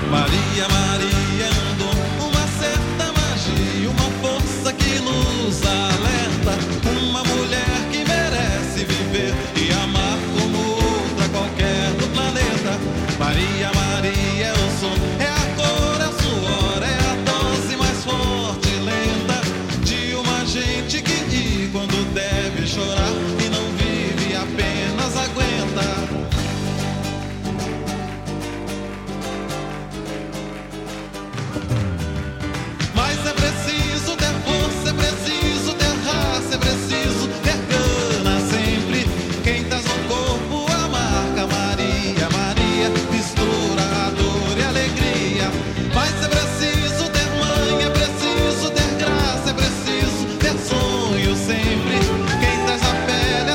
Maria, Maria é um dom, uma certa magia, uma força que nos dá.